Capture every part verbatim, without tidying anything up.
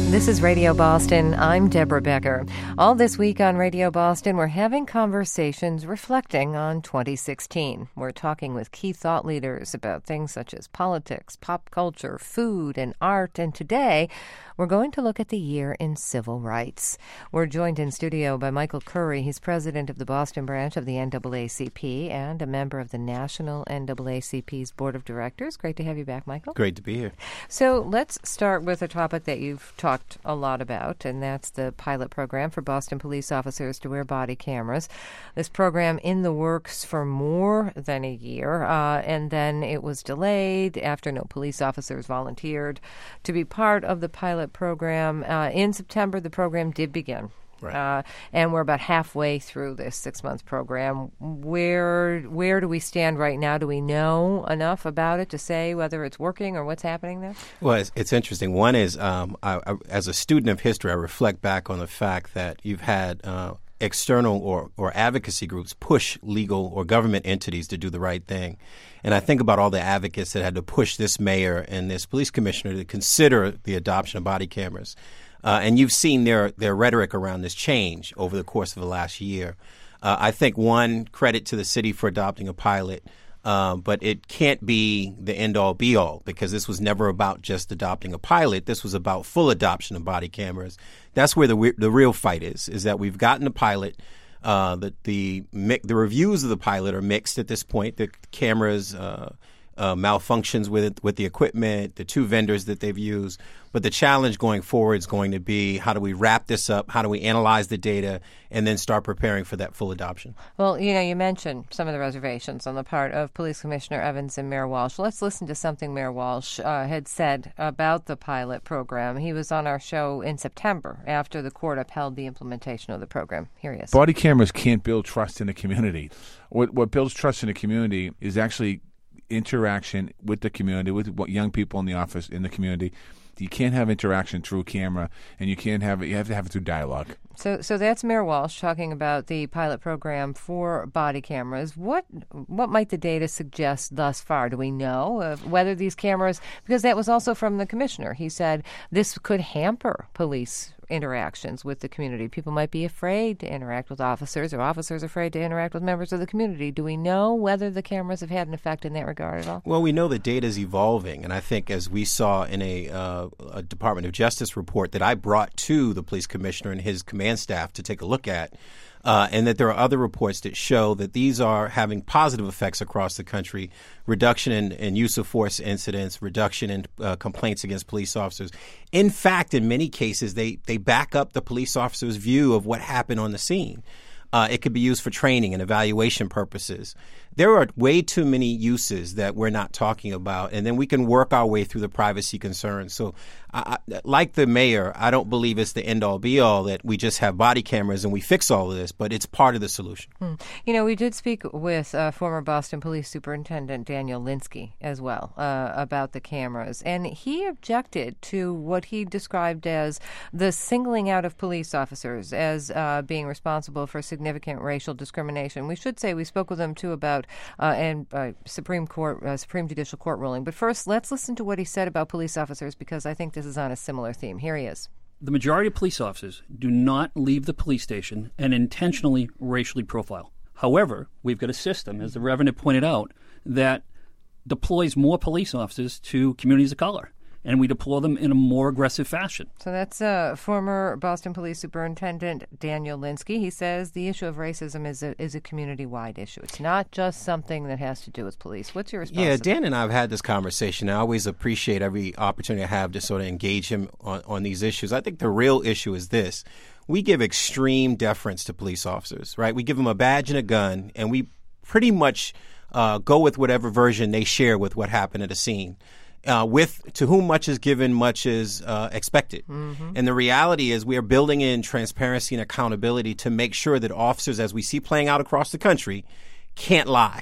This is Radio Boston. I'm Deborah Becker. All this week on Radio Boston, we're having conversations reflecting on twenty sixteen. We're talking with key thought leaders about things such as politics, pop culture, food, and art. And today, we're going to look at the year in civil rights. We're joined in studio by Michael Curry. He's president of the Boston branch of the N double A C P and a member of the National N double A C P's Board of Directors. Great to have you back, Michael. Great to be here. So let's start with a topic that you've talked a lot about, and that's the pilot program for Boston police officers to wear body cameras. This program in the works for more than a year, uh, and then it was delayed after no police officers volunteered to be part of the pilot program. Uh, in September, the program did begin. Right. Uh, and we're about halfway through this six-month program. Where where do we stand right now? Do we know enough about it to say whether it's working or what's happening there? Well, it's, it's interesting. One is, um, I, I, as a student of history, I reflect back on the fact that you've had uh, external or, or advocacy groups push legal or government entities to do the right thing. And I think about all the advocates that had to push this mayor and this police commissioner to consider the adoption of body cameras. Uh, and you've seen their, their rhetoric around this change over the course of the last year. Uh, I think, one, credit to the city for adopting a pilot, uh, but it can't be the end-all, be-all, because this was never about just adopting a pilot. This was about full adoption of body cameras. That's where the the real fight is, is that we've gotten a pilot. Uh, the, the, the reviews of the pilot are mixed at this point. The cameras uh, uh, malfunctions with it, with the equipment, the two vendors that they've used. But the challenge going forward is going to be, how do we wrap this up? How do we analyze the data and then start preparing for that full adoption? Well, you know, you mentioned some of the reservations on the part of Police Commissioner Evans and Mayor Walsh. Let's listen to something Mayor Walsh uh, had said about the pilot program. He was on our show in September after the court upheld the implementation of the program. Here he is. Body cameras can't build trust in the community. What, what builds trust in the community is actually interaction with the community, with young people in the office, in the community. You can't have interaction through camera, and you can't have it. You have to have it through dialogue. So, so that's Mayor Walsh talking about the pilot program for body cameras. What, what might the data suggest thus far? Do we know of whether these cameras? Because that was also from the commissioner. He said this could hamper police interactions with the community. People might be afraid to interact with officers, or officers afraid to interact with members of the community. Do we know whether the cameras have had an effect in that regard at all? Well, we know the data is evolving, and I think as we saw in a, uh, a Department of Justice report that I brought to the police commissioner and his command staff to take a look at, Uh, and that there are other reports that show that these are having positive effects across the country, reduction in, in use of force incidents, reduction in uh, complaints against police officers. In fact, in many cases, they, they back up the police officer's view of what happened on the scene. Uh, it could be used for training and evaluation purposes. There are way too many uses that we're not talking about, and then we can work our way through the privacy concerns. So, I, like the mayor, I don't believe it's the end-all, be-all that we just have body cameras and we fix all of this, but it's part of the solution. Hmm. You know, we did speak with uh, former Boston Police Superintendent Daniel Linsky as well uh, about the cameras, and he objected to what he described as the singling out of police officers as uh, being responsible for significant racial discrimination. We should say we spoke with him, too, about uh, and uh, Supreme Court, uh, Supreme Judicial Court ruling. But first, let's listen to what he said about police officers, because I think this is on a similar theme. Here he is. The majority of police officers do not leave the police station and intentionally racially profile. However, we've got a system, as the Reverend pointed out, that deploys more police officers to communities of color, and we deploy them in a more aggressive fashion. So that's uh, former Boston Police Superintendent Daniel Linsky. He says the issue of racism is a, is a community-wide issue. It's not just something that has to do with police. What's your response? Yeah, to Dan that? and I have had this conversation. I always appreciate every opportunity I have to sort of engage him on, on these issues. I think the real issue is this. We give extreme deference to police officers, right? We give them a badge and a gun, and we pretty much uh, go with whatever version they share with what happened at a scene. Uh, with to whom much is given, much is uh, expected. Mm-hmm. And the reality is we are building in transparency and accountability to make sure that officers, as we see playing out across the country, can't lie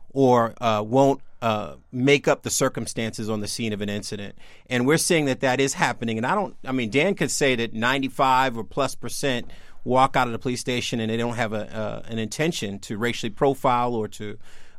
or uh, won't uh, make up the circumstances on the scene of an incident. And we're seeing that that is happening. And I don't, I mean, Dan could say that ninety-five or plus percent walk out of the police station and they don't have a, uh, an intention to racially profile or to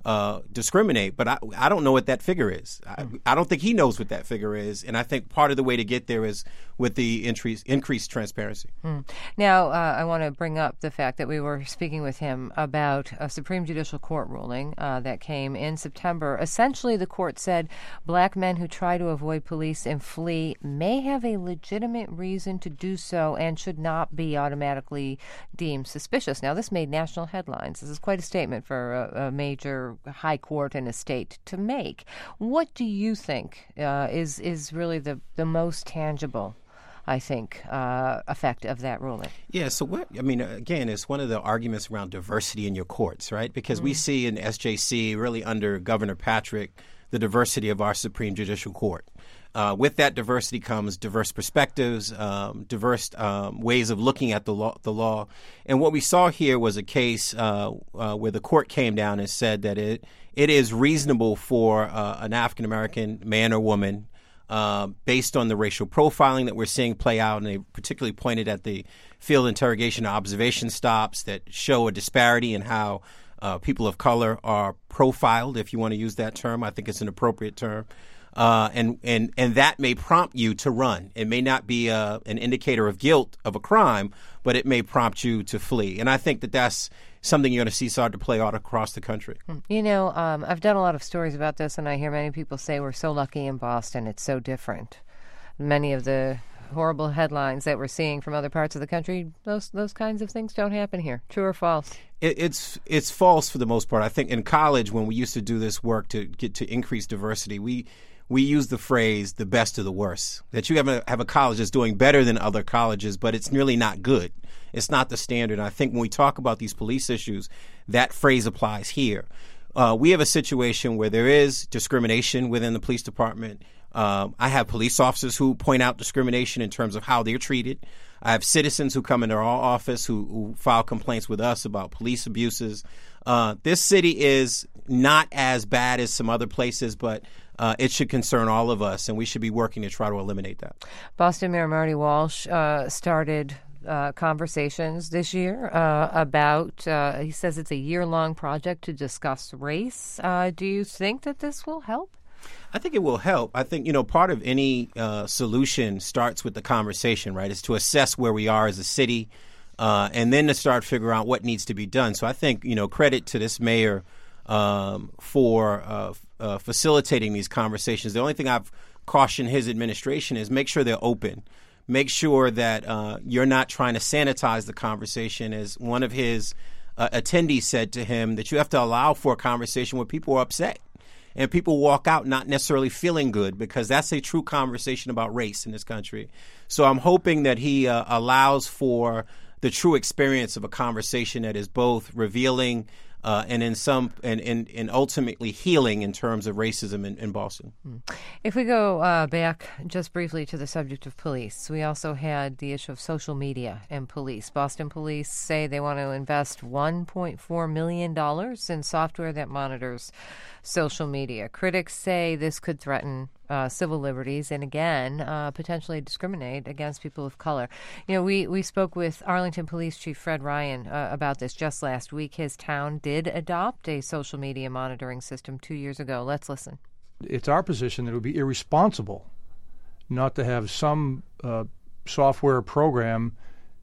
uh, discriminate. But I, I don't know what that figure is. I, I don't think he knows what that figure is. And I think part of the way to get there is with the increase, increased transparency. Mm. Now, uh, I want to bring up the fact that we were speaking with him about a Supreme Judicial Court ruling uh, that came in September. Essentially, the court said black men who try to avoid police and flee may have a legitimate reason to do so and should not be automatically deemed suspicious. Now, this made national headlines. This is quite a statement for a, a major high court in a state to make. What do you think uh, is is really the, the most tangible, I think, uh, effect of that ruling? Yeah, so what, I mean, again, it's one of the arguments around diversity in your courts, right? Because mm-hmm. we see in S J C, really under Governor Patrick, the diversity of our Supreme Judicial Court. Uh, with that diversity comes diverse perspectives, um, diverse um, ways of looking at the law, the law. And what we saw here was a case uh, uh, where the court came down and said that it it is reasonable for uh, an African-American man or woman, uh, based on the racial profiling that we're seeing play out, and they particularly pointed at the field interrogation and observation stops that show a disparity in how uh, people of color are profiled, if you want to use that term. I think it's an appropriate term. Uh, and, and, and that may prompt you to run. It may not be uh, an indicator of guilt of a crime, but it may prompt you to flee. And I think that that's something you're going to see start to play out across the country. You know, um, I've done a lot of stories about this, and I hear many people say we're so lucky in Boston. It's so different. Many of the horrible headlines that we're seeing from other parts of the country, those those kinds of things don't happen here. True or false? It, it's it's false for the most part. I think in college, when we used to do this work to get to increase diversity, we we use the phrase "the best of the worst." That you have a, have a college that's doing better than other colleges, but it's really not good. It's not the standard. And I think when we talk about these police issues, that phrase applies here. Uh, we have a situation where there is discrimination within the police department. Uh, I have police officers who point out discrimination in terms of how they're treated. I have citizens who come into our office who, who file complaints with us about police abuses. Uh, this city is not as bad as some other places, but uh, it should concern all of us, and we should be working to try to eliminate that. Boston Mayor Marty Walsh uh, started uh, conversations this year uh, about, uh, he says it's a year-long project to discuss race. Uh, do you think that this will help? I think it will help. I think, you know, part of any uh, solution starts with the conversation, right? Is to assess where we are as a city uh, and then to start figuring out what needs to be done. So I think, you know, credit to this mayor um, for uh, uh, facilitating these conversations. The only thing I've cautioned his administration is make sure they're open. Make sure that uh, you're not trying to sanitize the conversation. As one of his uh, attendees said to him, that you have to allow for a conversation where people are upset. And people walk out not necessarily feeling good, because that's a true conversation about race in this country. So I'm hoping that he uh, allows for the true experience of a conversation that is both revealing uh, and in some and, and, and ultimately healing in terms of racism in, in Boston. If we go uh, back just briefly to the subject of police, we also had the issue of social media and police. Boston police say they want to invest one point four million dollars in software that monitors social media. Critics say this could threaten uh, civil liberties and, again, uh, potentially discriminate against people of color. You know, we, we spoke with Arlington Police Chief Fred Ryan uh, about this just last week. His town did adopt a social media monitoring system two years ago. Let's listen. It's our position that it would be irresponsible not to have some uh, software program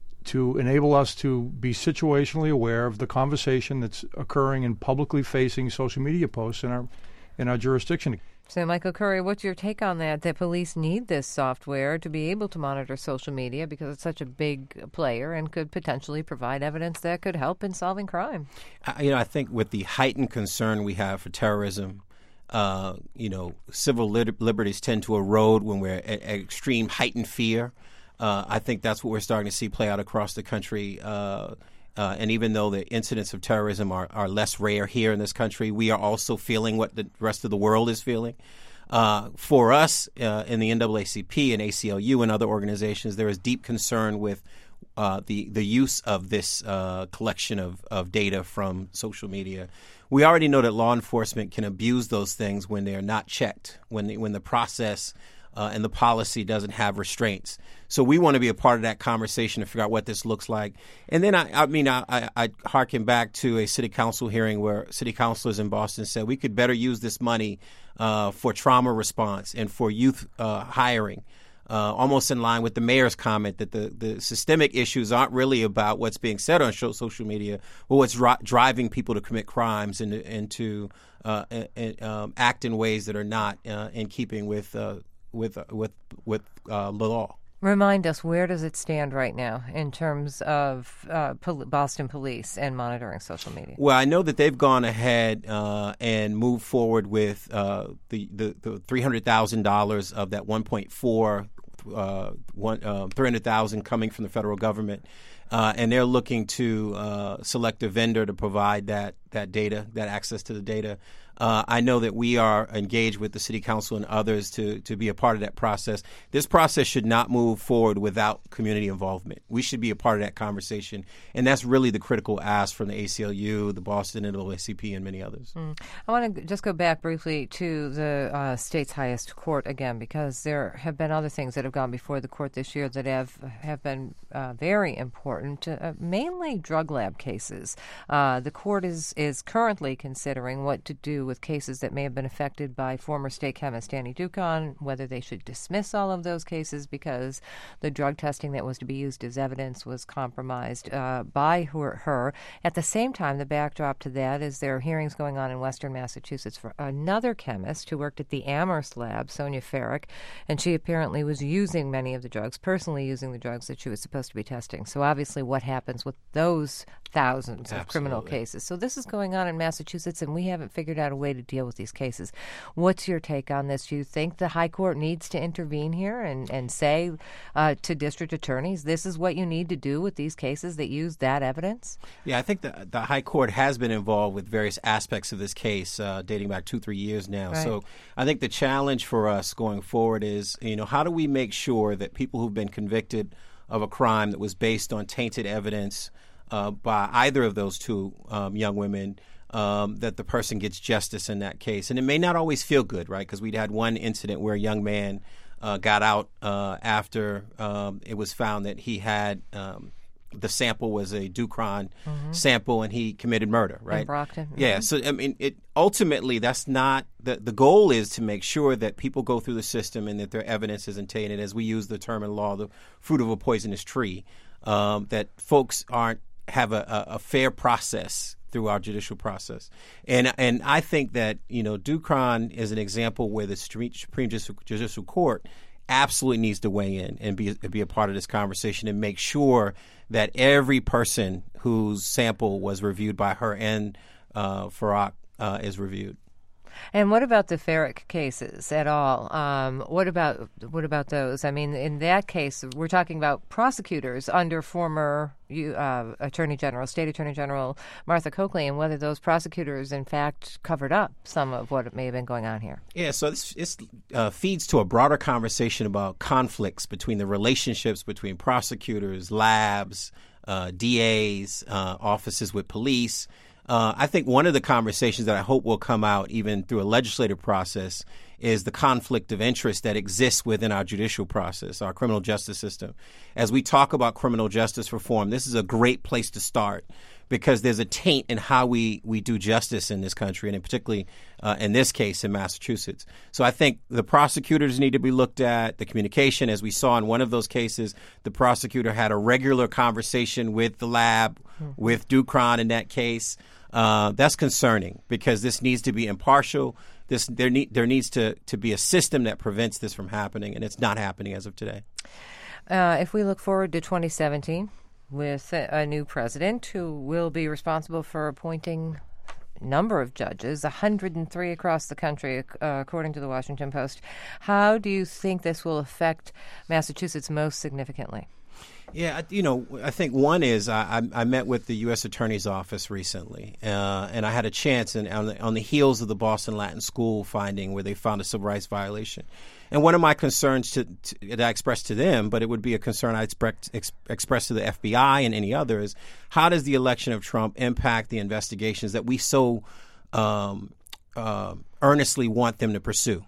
to enable us to be situationally aware of the conversation that's occurring in publicly facing social media posts in our in our jurisdiction. So, Michael Curry, what's your take on that? That police need this software to be able to monitor social media because it's such a big player and could potentially provide evidence that could help in solving crime. I, you know, I think with the heightened concern we have for terrorism, uh, you know, civil li- liberties tend to erode when we're at, at extreme heightened fear. Uh, I think that's what we're starting to see play out across the country. Uh, uh, and even though the incidents of terrorism are, are less rare here in this country, we are also feeling what the rest of the world is feeling. Uh, for us uh, in the N double A C P and A C L U and other organizations, there is deep concern with uh, the, the use of this uh, collection of, of data from social media. We already know that law enforcement can abuse those things when they are not checked, when the, when the process uh, and the policy doesn't have restraints. So we want to be a part of that conversation to figure out what this looks like. And then, I, I mean, I, I, I harken back to a city council hearing where city councilors in Boston said we could better use this money uh, for trauma response and for youth uh, hiring. Uh, almost in line with the mayor's comment that the, the systemic issues aren't really about what's being said on show, social media, but what's ri- driving people to commit crimes and, and to uh, and, um, act in ways that are not uh, in keeping with uh, with uh, with with uh, the law. Remind us, where does it stand right now in terms of uh, pol- Boston Police and monitoring social media? Well, I know that they've gone ahead uh, and moved forward with uh, the, the, the three hundred thousand dollars of that one point four, uh, one, uh, three hundred thousand dollars coming from the federal government. Uh, and they're looking to uh, select a vendor to provide that, that data, that access to the data. Uh, I know that we are engaged with the city council and others to, to be a part of that process. This process should not move forward without community involvement. We should be a part of that conversation. And that's really the critical ask from the A C L U, the Boston N double A C P, and many others. Mm. I want to just go back briefly to the uh, state's highest court again, because there have been other things that have gone before the court this year that have, have been uh, very important, uh, mainly drug lab cases. Uh, the court is, is currently considering what to do with cases that may have been affected by former state chemist Danny Ducon, whether they should dismiss all of those cases because the drug testing that was to be used as evidence was compromised uh, by her, her. At the same time, the backdrop to that is there are hearings going on in Western Massachusetts for another chemist who worked at the Amherst lab, Sonia Farrick, and she apparently was using many of the drugs, personally using the drugs that she was supposed to be testing. So obviously what happens with those thousands Absolutely. of criminal cases. So this is going on in Massachusetts, and we haven't figured out a way to deal with these cases. What's your take on this? Do you think the High Court needs to intervene here and, and say uh, to district attorneys, this is what you need to do with these cases that use that evidence? Yeah, I think the, the High Court has been involved with various aspects of this case uh, dating back two, three years now. Right. So I think the challenge for us going forward is, you know, how do we make sure that people who've been convicted of a crime that was based on tainted evidence uh, by either of those two um, young women, Um, that the person gets justice in that case. And it may not always feel good, right? Because we'd had one incident where a young man uh, got out uh, after um, it was found that he had um, the sample was a Ducron mm-hmm. sample, and he committed murder, right? In Brockton. Mm-hmm. Yeah. So I mean, it ultimately that's not the the goal is to make sure that people go through the system and that their evidence isn't tainted. As we use the term in law, the fruit of a poisonous tree, um, that folks aren't have a, a, a fair process through our judicial process. And and I think that, you know, Ducron is an example where the Supreme Judicial Court absolutely needs to weigh in and be, be a part of this conversation and make sure that every person whose sample was reviewed by her and uh, Farrick uh, is reviewed. And what about the Farrick cases at all? Um, what about what about those? I mean, in that case, we're talking about prosecutors under former uh, Attorney General, State Attorney General Martha Coakley, and whether those prosecutors, in fact, covered up some of what may have been going on here. Yeah, so this, this uh, feeds to a broader conversation about conflicts between the relationships between prosecutors, labs, uh, D As, uh, offices with police. Uh, I think one of the conversations that I hope will come out even through a legislative process is the conflict of interest that exists within our judicial process, our criminal justice system. As we talk about criminal justice reform, this is a great place to start because there's a taint in how we, we do justice in this country, and in particularly uh, in this case in Massachusetts. So I think the prosecutors need to be looked at, the communication. As we saw in one of those cases, the prosecutor had a regular conversation with the lab, mm-hmm. with Ducron in that case. Uh, that's concerning because this needs to be impartial. This there need there needs to, to be a system that prevents this from happening, and it's not happening as of today. Uh, if we look forward to twenty seventeen with a, a new president who will be responsible for appointing a number of judges, one hundred three across the country, uh, according to the Washington Post, how do you think this will affect Massachusetts most significantly? Yeah, you know, I think one is I, I met with the U S Attorney's Office recently, uh, and I had a chance in, on, the, on the heels of the Boston Latin School finding where they found a civil rights violation. And one of my concerns to, to, that I expressed to them, but it would be a concern I express, ex, express to the F B I and any others, how does the election of Trump impact the investigations that we so um, uh, earnestly want them to pursue?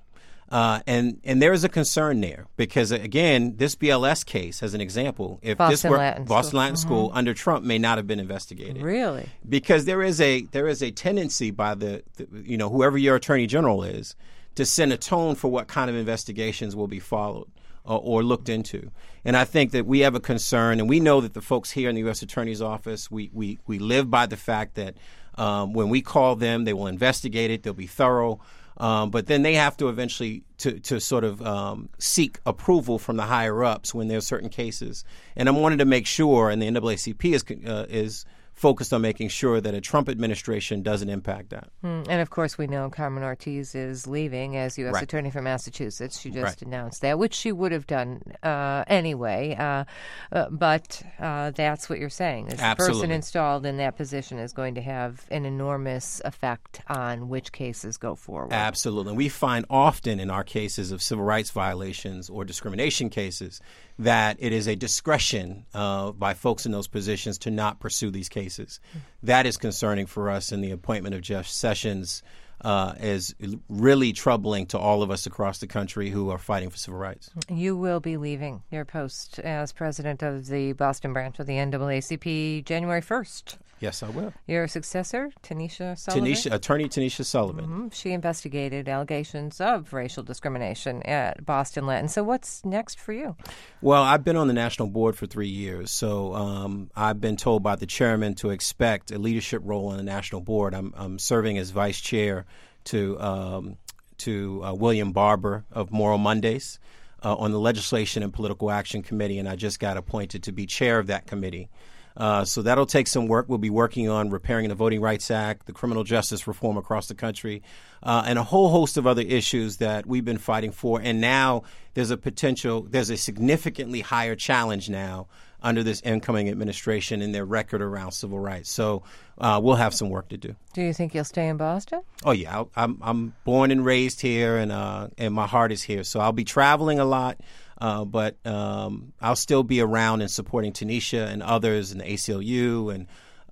Uh, and, and there is a concern there because, again, this B L S case, as an example, if Boston this were Latin Boston School. Latin Mm-hmm. School under Trump may not have been investigated. Really? Because there is a there is a tendency by the, the you know, whoever your attorney general is to set a tone for what kind of investigations will be followed or, or looked into. And I think that we have a concern, and we know that the folks here in the U S Attorney's Office, we, we, we live by the fact that um, when we call them, they will investigate it, they'll be thorough. Um, but then they have to eventually to, to sort of um, seek approval from the higher ups when there are certain cases. And I wanted to make sure, and the N double A C P is uh, is focused on making sure that a Trump administration doesn't impact that. Mm, and of course, we know Carmen Ortiz is leaving as U S Right. Attorney for Massachusetts. She just Right. announced that, which she would have done uh, anyway. Uh, uh, but uh, that's what you're saying. Is the person Absolutely. installed in that position is going to have an enormous effect on which cases go forward. Absolutely. And we find often in our cases of civil rights violations or discrimination cases that it is a discretion uh, by folks in those positions to not pursue these cases. That is concerning for us, and the appointment of Jeff Sessions uh, is really troubling to all of us across the country who are fighting for civil rights. You will be leaving your post as president of the Boston branch of the N double A C P January first. Yes, I will. Your successor, Tanisha Sullivan? Tanisha, Attorney Tanisha Sullivan. Mhm. She investigated allegations of racial discrimination at Boston Latin. So what's next for you? Well, I've been on the national board for three years, so um, I've been told by the chairman to expect a leadership role on the national board. I'm, I'm serving as vice chair to um, to uh, William Barber of Moral Mondays uh, on the Legislation and Political Action Committee, and I just got appointed to be chair of that committee. Uh, so that'll take some work. We'll be working on repairing the Voting Rights Act, the criminal justice reform across the country, uh, and a whole host of other issues that we've been fighting for. And now there's a potential, there's a significantly higher challenge now under this incoming administration in their record around civil rights. So uh, we'll have some work to do. Do you think you'll stay in Boston? Oh yeah, I'll, I'm I'm born and raised here, and uh, and my heart is here. So I'll be traveling a lot. Uh, but um, I'll still be around and supporting Tanisha and others and the A C L U and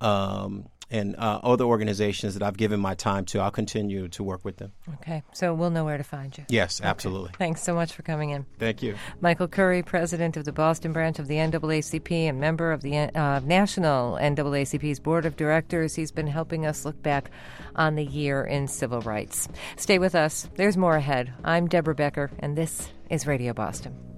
um, and uh, other organizations that I've given my time to. I'll continue to work with them. Okay, so we'll know where to find you. Yes, absolutely. Okay. Thanks so much for coming in. Thank you. Michael Curry, president of the Boston branch of the N double A C P and member of the uh, National N double A C P's board of directors. He's been helping us look back on the year in civil rights. Stay with us. There's more ahead. I'm Deborah Becker, and this is Radio Boston.